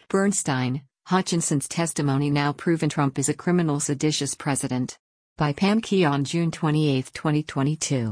Bernstein, Hutchinson's testimony now proven Trump is a criminal seditious president. By Pam Keon, June 28, 2022.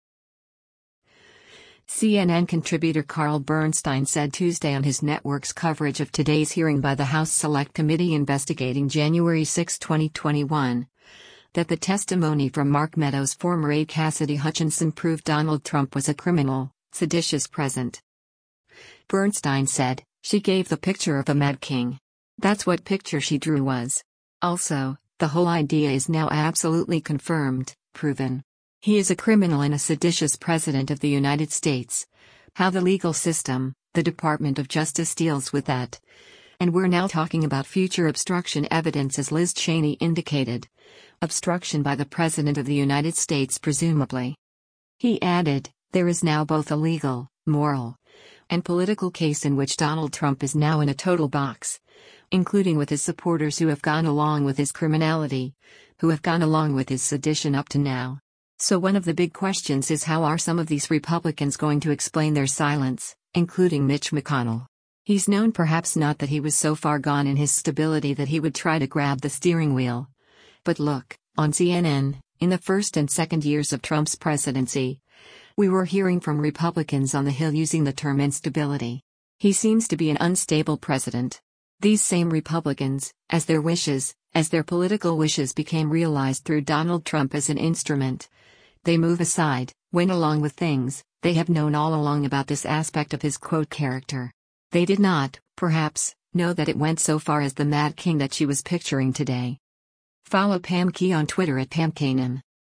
CNN contributor Carl Bernstein said Tuesday on his network's coverage of today's hearing by the House Select Committee investigating January 6, 2021, that the testimony from Mark Meadows' former aide Cassidy Hutchinson proved Donald Trump was a criminal, seditious president. Bernstein said, "She gave the picture of a mad king. That's what picture she drew was. Also, the whole idea is now absolutely confirmed, proven. He is a criminal and a seditious president of the United States. How the legal system, the Department of Justice deals with that. And we're now talking about future obstruction evidence, as Liz Cheney indicated. Obstruction by the President of the United States, presumably." He added, "There is now both a legal, moral, and political case in which Donald Trump is now in a total box, including with his supporters who have gone along with his criminality, who have gone along with his sedition up to now. So one of the big questions is, how are some of these Republicans going to explain their silence, including Mitch McConnell? He's known perhaps not that he was so far gone in his stability that he would try to grab the steering wheel. But look, on CNN, in the first and second years of Trump's presidency, we were hearing from Republicans on the Hill using the term instability. He seems to be an unstable president. These same Republicans, as their political wishes became realized through Donald Trump as an instrument, they move aside, went along with things they have known all along about this aspect of his quote character. They did not, perhaps, know that it went so far as the mad king that she was picturing today." Follow Pam Key on Twitter at PamKenan.